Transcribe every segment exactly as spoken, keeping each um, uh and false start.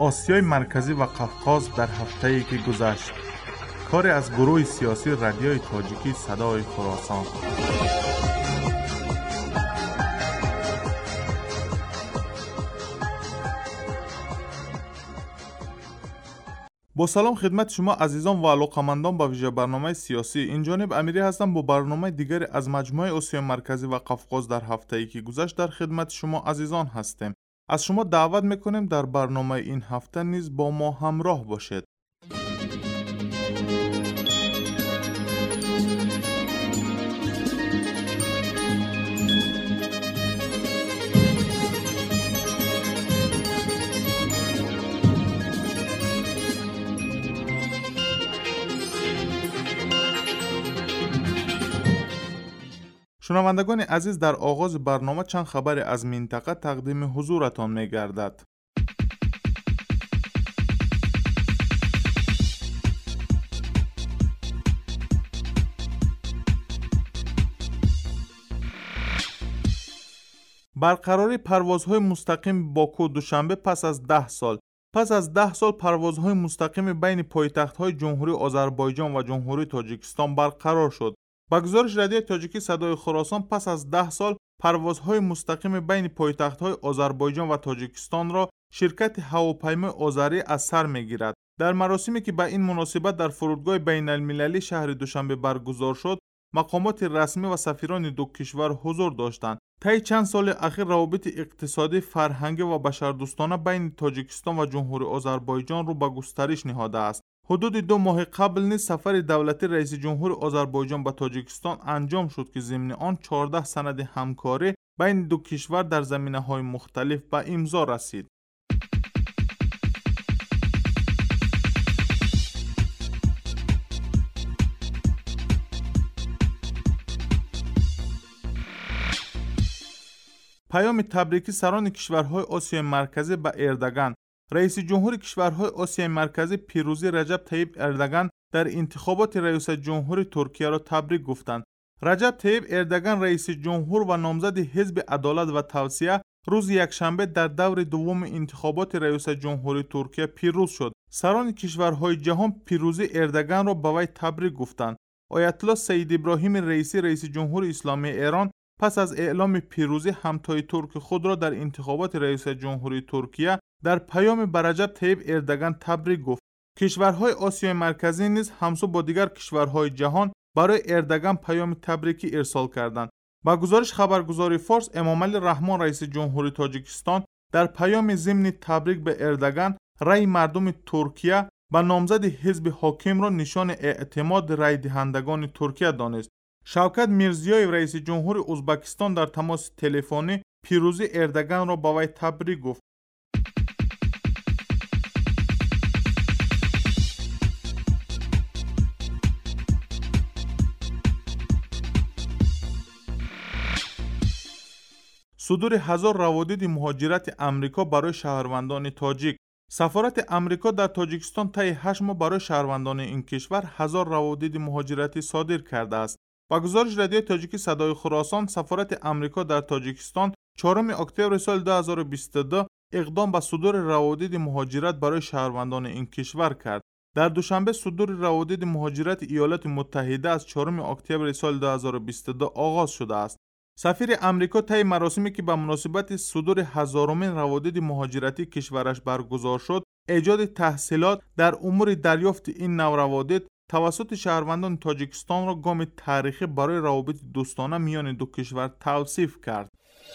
آسیای مرکزی و قفقاز در هفته‌ای که گذشت. کاری از گروه سیاسی رادیوی تاجیکی صدای خراسان. با سلام خدمت شما عزیزان و علاقه‌مندان به ویژه برنامه سیاسی. این جانب امیری هستم با برنامه دیگری از مجموعه آسیای مرکزی و قفقاز در هفته‌ای که گذشت در خدمت شما عزیزان هستیم. از شما دعوت میکنیم در برنامه این هفته نیز با ما همراه باشید. شنوندگان عزیز، در آغاز برنامه چند خبر از منطقه تقدیم حضورتان می گردد. برقراری پروازهای مستقیم باکو دوشنبه پس از ده سال. پس از ده سال پروازهای مستقیم بین پایتخت‌های جمهوری آذربایجان و جمهوری تاجیکستان برقرار شد. با گزارش رادیوی تاجیکی صدای خراسان، پس از ده سال پروازهای مستقیم بین پایتخت‌های آذربایجان و تاجیکستان را شرکت هواپیمای آذری از سر می‌گیرد. در مراسمی که به این مناسبت در فرودگاه بین‌المللی شهر دوشنبه برگزار شد، مقامات رسمی و سفیران دو کشور حضور داشتند. طی چند سال اخیر روابط اقتصادی، فرهنگی و بشردوستانه بین تاجیکستان و جمهوری آذربایجان رو به گسترش نهاده است. حدود دو ماه قبل نیز سفر دولتی رئیس جمهور آذربایجان به تاجیکستان انجام شد که ضمن آن چهارده سند همکاری بین دو کشور در زمینه‌های مختلف به امضا رسید. پیام تبریکی سران کشورهای آسیای مرکزی به اردوغان. رئیس جمهور کشورهای آسیای مرکزی پیروزی رجب طیب اردوغان در انتخابات ریاست جمهوری ترکیه را تبریک گفتند. رجب طیب اردوغان رئیس جمهور و نامزد حزب عدالت و توسعه روز یکشنبه در دور دوم انتخابات ریاست جمهوری ترکیه پیروز شد. سران کشورهای جهان پیروزی اردوغان را به وی تبریک گفتند. آیت الله سید ابراهیم رئیسی رئیس جمهور اسلامی ایران پس از اعلام پیروزی همتای ترک خود را در انتخابات ریاست جمهوری ترکیه در پیام به رجب طیب اردوغان تبریک گفت. کشورهای آسیای مرکزی نیز همسو با دیگر کشورهای جهان برای اردوغان پیام تبریکی ارسال کردند. با گزارش خبرگزاری فارس، امامعلی رحمان رئیس جمهوری تاجیکستان در پیام ضمن تبریک به اردوغان رأی مردم ترکیه به نامزد حزب حاکم را نشان اعتماد رأی دهندگان ترکیه دانست. شوکت میرزیویف رئیس جمهور ازبکستان در تماس تلفنی پیروزی اردوغان را به وی تبریک گفت. صدور هزار روادید مهاجرت امریکا برای شهروندان تاجیک. سفارت امریکا در تاجیکستان طی هشت ماه برای شهروندان این کشور هزار روادید مهاجرتی صادر کرده است. با گزارش رادیوی تاجیکی صدای خراسان، سفارت امریکا در تاجیکستان چهارم اکتبر سال دو هزار و بیست و دو اقدام به صدور روادید مهاجرت برای شهروندان این کشور کرد. در دوشنبه صدور روادید مهاجرت ایالات متحده از چهارم اکتبر سال دو هزار و بیست و دو آغاز شده است. سفیر امریکا طی مراسمی که به مناسبت صدور هزارمین روادید مهاجرتی کشورش برگزار شد، ایجاد تحصیلات در امور دریافت این نوع روادید توسط شهروندان تاجیکستان را گام تاریخی برای روابط دوستانه میان دو کشور توصیف کرد.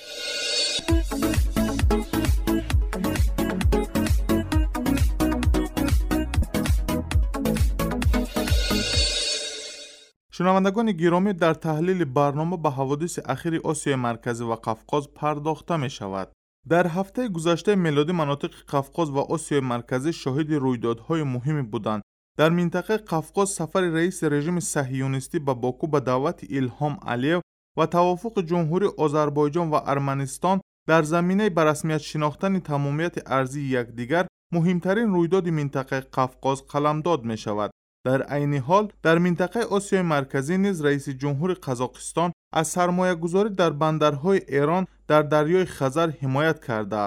شنوندگان گرامی، در تحلیل برنامه به حوادث اخیر آسیای مرکزی و قفقاز پرداخته می شود. در هفته گذشته میلادی مناطق قفقاز و آسیای مرکزی شاهد رویدادهای مهمی بودند. در منطقه قفقاز سفر رئیس رژیم صهیونیستی به باکو به دعوت ایلهام علیو و توافق جمهوری آذربایجان و ارمنستان در زمینه به رسمیت شناختن تمامیت ارضی یکدیگر مهمترین رویداد منطقه قفقاز قلمداد می شود. در عین حال در منطقه آسیای مرکزی نیز رئیس جمهور قزاقستان از سرمایه‌گذاری در بندرهای ایران در دریای خزر حمایت کرده است.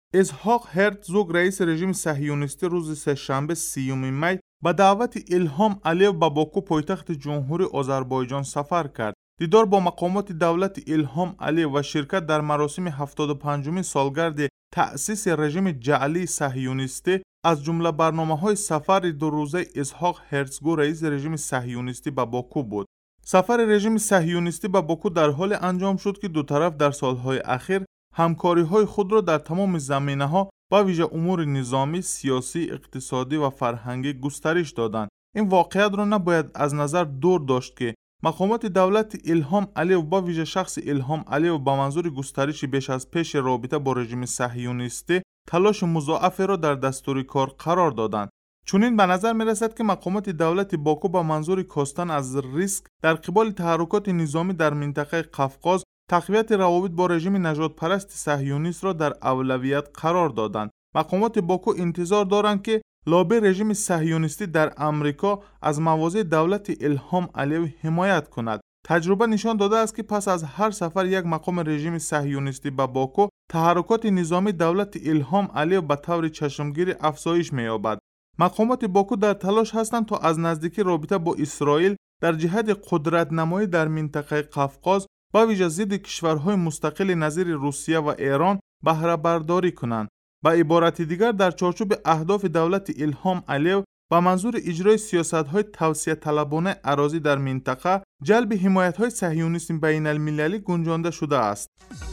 اسحاق هرتزوگ رئیس رژیم صهیونیستی روز سه‌شنبه سیوم می به دعوت ایلهام علیو به باکو پایتخت جمهوری آذربایجان سفر کرد. دیدار با مقامات دولت ایلهام علیو و شرکت در مراسم هفتاد و پنجمین سالگرد تأسیس رژیم جعلی صهیونیستی از جمله برنامه‌های سفر دو روزه اسحاق هرتزوگ رئیس رژیم صهیونیستی به باکو بود. سفر رژیم صهیونیستی به باکو در حال انجام شد که دو طرف در سالهای اخیر همکاری‌های خود را در تمام زمینه‌ها با ویژه امور نظامی، سیاسی، اقتصادی و فرهنگی گسترش دادند. این واقعیت را نباید از نظر دور داشت که مقامات دولت ایلهام علیو با ویژه شخص ایلهام علیو با منظور گسترش بیش از پیش رابطه با رژیم صهیونیستی تلاش مضاعف را در دستور کار قرار دادند. چونین به نظر می رسد که مقامات دولت باکو با منظور کاستن از ریسک در قبال تحرکات نظامی در منطقه قفقاز تقویت روابط با رژیم نژاد پرست صهیونیست را در اولویت قرار دادند. مقامات باکو انتظار دارند که لابی رژیم صهیونیستی در امریکا از مواضع دولت ایلهام علیو حمایت کند. تجربه نشان داده است که پس از هر سفر یک مقام رژیم صهیونیستی به باکو، تحرکات نظامی دولت ایلهام علیو به طور چشمگیر افزایش می‌یابد. مقامات باکو در تلاش هستند تا از نزدیکی رابطه با اسرائیل در جهت قدرت نمایی در منطقه قفقاز با ویژه ضد کشورهای مستقل نظیر روسیه و ایران بهره برداری کنند. به عبارت دیگر در چارچوب اهداف دولت ایلهام علیو با منظور اجرای سیاست‌های توسعه طلبانه اراضی در منطقه، جلب حمایت‌های صهیونیسم بین المللی گنجانده شده است.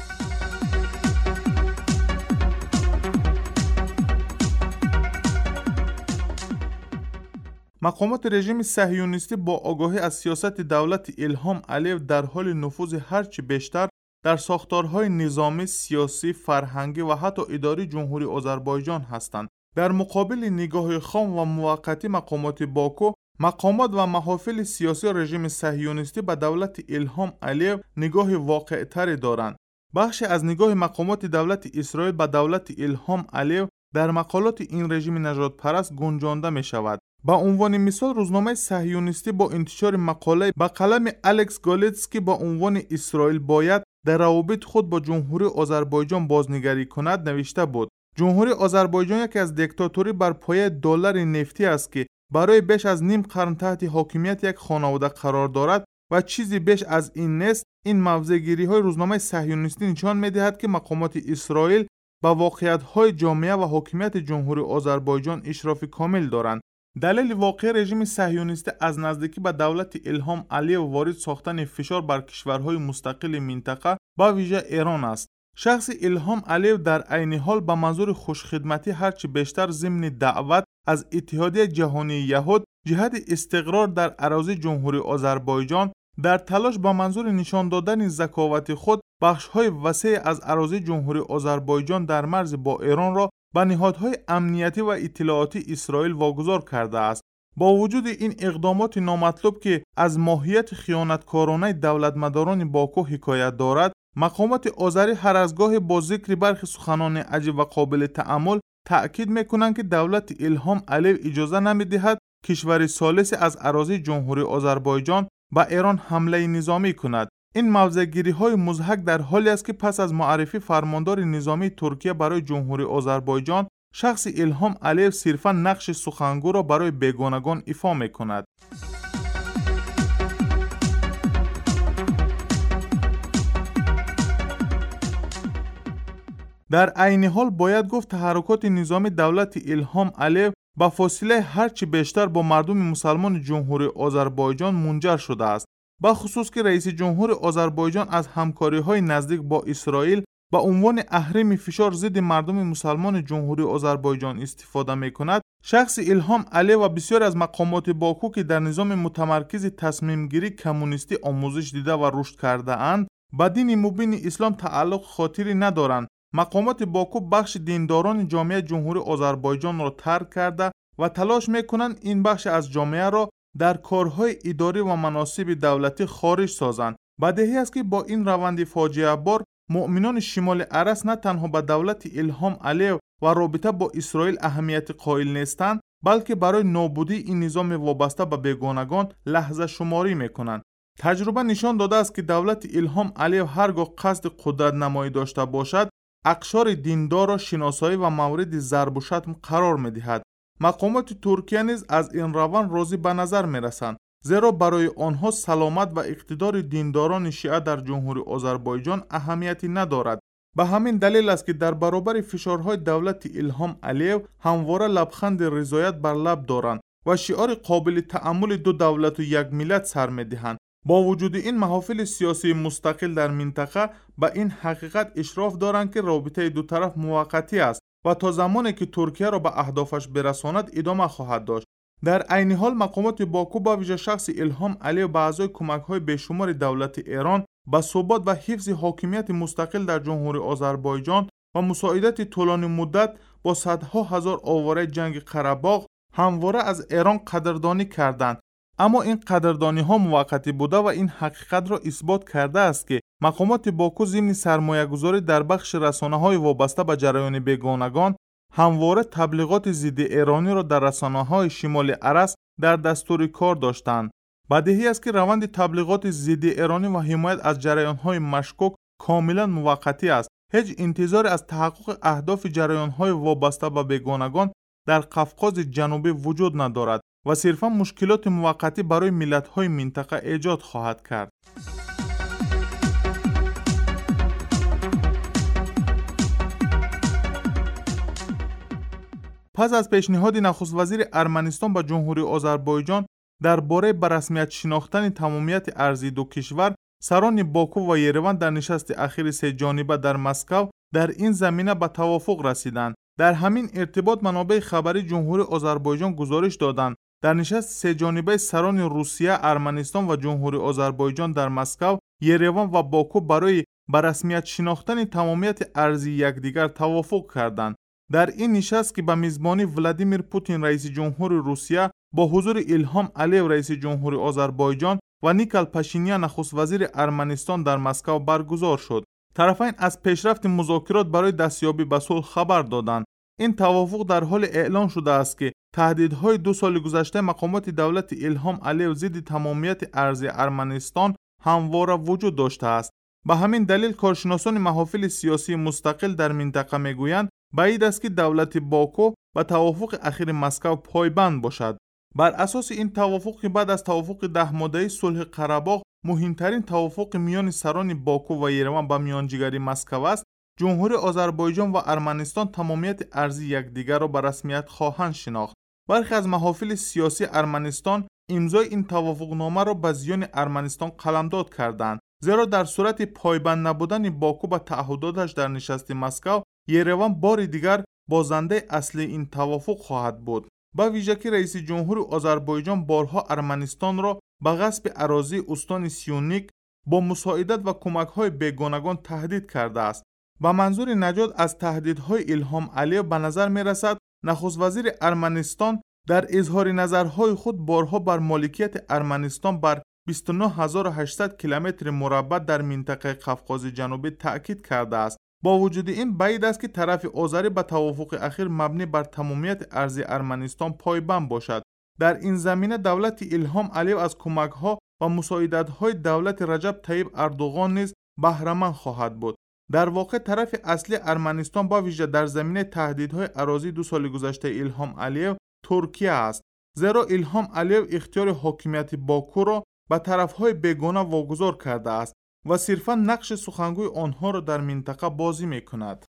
مقامات رژیم صهیونیستی با آگاهی از سیاست دولت ایلهام علیو در حال نفوذ هرچی بیشتر در ساختارهای نظامی، سیاسی، فرهنگی و حتی اداری جمهوری آذربایجان هستند. در مقابل نگاه خام و موقتی مقامات باکو، مقامات و محافل سیاسی رژیم صهیونیستی به دولت ایلهام علیو نگاه واقع‌تری دارند. بخشی از نگاه مقامات دولت اسرائیل به دولت ایلهام علیو در مقالات این رژیم نژاد پرست گنجانده می شود. با عنوان مثال روزنامه صهیونیستی با انتشار مقاله با قلم الکس گالیتسکی با عنوان اسرائیل باید در روابط خود با جمهوری آذربایجان بازنگری کند نوشته بود: جمهوری آذربایجان یکی از دیکتاتوری بر پایه دلار نفتی است که برای بیش از نیم قرن تحت حاکمیت یک خانواده قرار دارد و چیزی بیش از این نیست. این موضع‌گیری های روزنامه صهیونیستی نشان می‌دهد که مقامات اسرائیل با واقعیت‌های جامعه و حاکمیت جمهوری آذربایجان اشراف کامل دارند. دلیل واقعی رژیم صهیونیستی از نزدیکی به دولت ایلهام علیو وارد ساختن فشار بر کشورهای مستقل منطقه با ویژه ایران است. شخص ایلهام علیو در عین حال به منظور خوشخدمتی هرچی بیشتر ضمن دعوت از اتحادیه جهانی یهود جهت استقرار در اراضی جمهوری آذربایجان در تلاش با منظور نشان دادن ذکاوت خود بخش‌های وسیع از اراضی جمهوری آذربایجان در مرز با ایران را به نهادهای امنیتی و اطلاعاتی اسرائیل واگذار کرده است. با وجود این اقدامات نامطلوب که از ماهیت خیانتکارانه دولتمداران باکو حکایت دارد، مقامات آذری هر از گاهی با ذکر برخی سخنان عجیب و قابل تأمل تأکید می‌کنند که دولت ایلهام علیو اجازه نمی‌دهد کشور ثالث از اراضی جمهوری آذربایجان به ایران حمله نظامی کند. این موضع‌گیری‌های مضحک در حالی است که پس از معرفی فرماندار نظامی ترکیه برای جمهوری آذربایجان، شخص ایلهام علیو صرفاً نقش سخنگو را برای بیگانگان ایفا می‌کند. در عین حال باید گفت تحرکات نظامی دولت ایلهام علیو با فاصله هرچی بیشتر با مردم مسلمان جمهوری آذربایجان منجر شده است. با خصوص که رئیس جمهور آذربایجان از همکاری‌های نزدیک با اسرائیل با عنوان اهرم فشار ضد مردم مسلمان جمهوری آذربایجان استفاده می‌کند، شخص ایلهام علیو و بسیار از مقامات باکو که در نظام متمرکز تصمیم گیری کمونیستی آموزش دیده و رشد کرده اند، با دین مبین اسلام تعلق خاطری ندارند. مقامات باکو بخش دینداران جامعه جمهوری آذربایجان را ترک کرده و تلاش می‌کنند این بخش از جامعه را در کارهای اداری و مناصب دولتی خارج سازند. بدیهی است که با این روند فاجعه بار مؤمنان شمال عرس نه تنها به دولت ایلهام علیو و رابطه با اسرائیل اهمیت قائل نیستند، بلکه برای نابودی این نظام وابسته به بیگانگان لحظه شماری می‌کنند. تجربه نشان داده است که دولت ایلهام علیو هرگاه قصد قدرت نمایی داشته باشد، اقشار دیندار را شناسایی و مورد ضرب و شتم قرار می‌دهد. مقامات ترکیه نیز از این روند راضی به نظر می‌رسند، زیرا برای آنها سلامت و اقتدار دینداران شیعه در جمهوری آذربایجان اهمیتی ندارد. به همین دلیل است که در برابر فشارهای دولت ایلهام علیو همواره لبخند رضایت بر لب دارند و شعار قابل تأمل دو دولت و یک ملت سر می‌دهند. با وجود این، محافل سیاسی مستقل در منطقه به این حقیقت اشراف دارند که رابطه دو طرف موقتی است و تا زمانی که ترکیه را به اهدافش برساند ادامه خواهد داشت. در عین حال مقامات باکو با ویژه شخص ایلهام علیو به اعضای کمک‌های بیشمار دولت ایران با ثبات و حفظ حاکمیت مستقل در جمهوری آذربایجان و مساعدت طولانی مدت با صدها هزار آواره جنگ قره‌باغ همواره از ایران قدردانی کردند. اما این قدردانی ها موقتی بوده و این حقیقت را اثبات کرده است که مقامات باکو ضمن سرمایه گذاری در بخش رسانه های وابسته به جریان بیگانگان همواره تبلیغات ضد ایرانی را در رسانه های شمال ارس در دستور کار داشتند. بدیهی است که روند تبلیغات ضد ایرانی و حمایت از جریان های مشکوک کاملا موقتی است. هیچ انتظاری از تحقق اهداف جریان های وابسته به بیگانگان در قفقاز جنوبی وجود ندارد و صرفا مشکلات موقتی برای ملت‌های منطقه ایجاد خواهد کرد. پس از پیشنهاد نخست وزیر ارمنستان به جمهوری آذربایجان درباره به رسمیت شناختن تمامیت ارضی دو کشور، سران باکو و یریوان در نشست اخیر سه جانبه در مسکو در این زمینه به توافق رسیدند. در همین ارتباط منابع خبری جمهوری آذربایجان گزارش دادند در نشست سه جانبه سران روسیه، ارمنستان و جمهوری آذربایجان در مسکو، یریوان و باکو برای به رسمیت شناختن تمامیت ارضی یکدیگر توافق کردند. در این نشست که به میزبانی ولادیمیر پوتین رئیس جمهور روسیه با حضور ایلهام علیو رئیس جمهوری آذربایجان و نیکل پاشینیان نخست وزیر ارمنستان در مسکو برگزار شد. طرفین از پیشرفت مذاکرات برای دستیابی به صلح خبر دادند. این توافق در حال اعلان شده است که تهدیدهای دو سال گذشته مقامات دولت ایلهام علیو ضد تمامیت ارضی ارمنستان همواره وجود داشته است. به همین دلیل کارشناسان محافل سیاسی مستقل در منطقه میگویند بعید است که دولت باکو به توافق اخیر مسکو پایبند باشد. بر اساس این توافق که بعد از توافق ده ماده‌ای صلح قره‌باغ مهمترین توافق میان سران باکو و یریوان با میانجیگری مسکو است، جمهوری آذربایجان و ارمنستان تمامیت ارضی یکدیگر را به رسمیت خواهند شناخت. برخی از محافل سیاسی ارمنستان امضای این توافقنامه را به زیان ارمنستان قلمداد کردند، زیرا در صورت پایبند نبودن باکو به تعهداتش در نشست مسکو، یریوان بار دیگر بازنده اصلی این توافق خواهد بود. با ویژه که رئیس جمهور آذربایجان بارها ارمنستان را به غصب اراضی استان سیونیک با مساعدت و کمک‌های بیگانگان تهدید کرده است. با منظور نجات از تهدیدهای ایلهام علیو به نظر می‌رسد نخست وزیر ارمنستان در اظهار نظرهای خود بارها بر مالکیت ارمنستان بر بیست و نه هزار و هشتصد کیلومتر مربع در منطقه قفقاز جنوبی تأکید کرده است. با وجود این بعید است که طرف آذری به توافق اخیر مبنی بر تمامیت ارضی ارمنستان پایبند باشد. در این زمینه دولت ایلهام علیو از کمک‌ها و مساعدت‌های دولت رجب طیب اردوغان نیز بهره‌مند خواهد بود. در واقع طرف اصلی ارمنستان با ویژه در زمینه تهدیدهای اراضی دو سال گذشته ایلهام علیو ترکیه است، زیرا ایلهام علیو اختیار حاکمیت باکو را به طرف‌های بیگانه واگذار کرده است و صرفاً نقش سخنگوی آنها را در منطقه بازی می‌کند.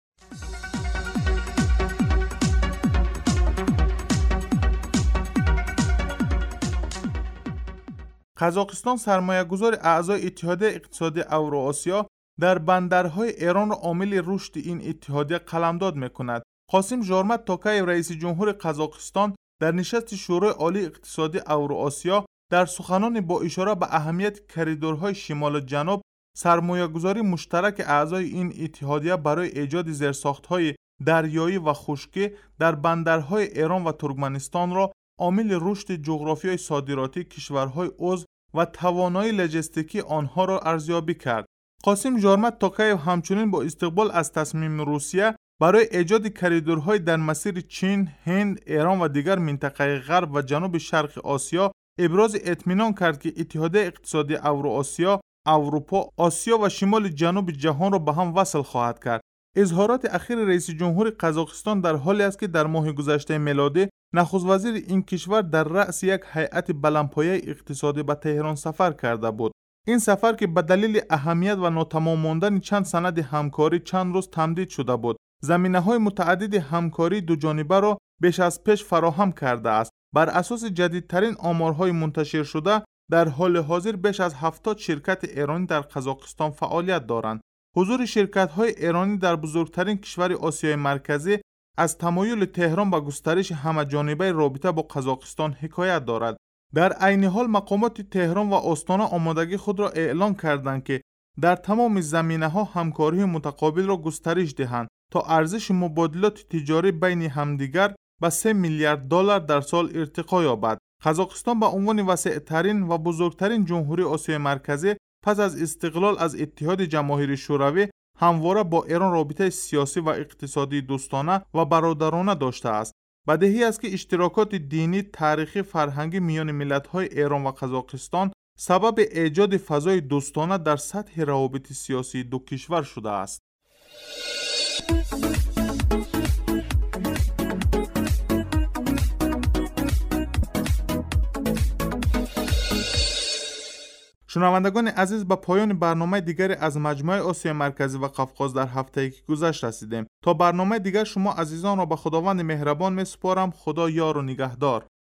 قزاقستان سرمایه‌گذار اعضای اتحادیه اقتصادی اوراسیا در بندرهای ایران را عامل رشد این اتحادیه قلمداد می‌کند. قاسم ژارمت توکایف رئیس جمهور قزاقستان در نشست شورای عالی اقتصادی اوراسیا در سخنان با اشاره به اهمیت کریدورهای شمال و جنوب سرمایه‌گذاری مشترک اعضای این اتحادیه برای ایجاد زیرساخت‌های دریایی و خشکی در بندرهای ایران و ترکمنستان را عامل رشد جغرافیای صادراتی کشورهای عضو و توانایی لوجستیکی آنها را ارزیابی کرد. قاسم ژارمت توکایف همچنین با استقبال از تصمیم روسیه برای ایجاد کریدورهای در مسیر چین، هند، ایران و دیگر منطقه غرب و جنوب شرق آسیا ابراز اطمینان کرد که اتحادیه اقتصادی اوراسیا، اروپا، آسیا و شمال جنوب جهان را به هم وصل خواهد کرد. اظهارات اخیر رئیس جمهور قزاقستان در حالی است که در ماه گذشته میلادی نخست وزیر این کشور در رأس یک هیئت بلندپایه اقتصادی به تهران سفر کرده بود. این سفر که به دلیل اهمیت و ناتمام ماندن چند سند همکاری چند روز تمدید شده بود، زمینه‌های متعدد همکاری دو جانبه را بیش از پیش فراهم کرده است. بر اساس جدیدترین آمارهای منتشر شده، در حال حاضر بیش از هفتاد شرکت ایرانی در قزاقستان فعالیت دارند. حضور شرکت‌های ایرانی در بزرگترین کشور آسیای مرکزی از تمایل تهران به گسترش همه‌جانبه رابطه با قزاقستان حکایت دارد. در عین حال مقامات تهران و آستانه آمادگی خود را اعلام کردند که در تمام زمینه‌ها همکاری متقابل را گسترش دهند تا ارزش مبادلات تجاری بین همدیگر به سه میلیارد دلار در سال ارتقا یابد. قزاقستان به عنوان وسیع‌ترین و بزرگترین جمهوری آسیای مرکزی پس از استقلال از اتحاد جماهیر شوروی همواره با ایران رابطه سیاسی و اقتصادی دوستانه و برادرانه داشته است. بدیهی است که اشتراکات دینی، تاریخی، فرهنگی میان ملت‌های ایران و قزاقستان سبب ایجاد فضای دوستانه در سطح روابط سیاسی دو کشور شده است. شنوندگان عزیز، به پایان برنامه دیگری از مجموعه آسیای مرکزی و قفقاز در هفته‌ای که گذشت رسیدیم. تا برنامه دیگر شما عزیزان را به خداوند مهربان می‌سپارم. خدا یار و نگهدار.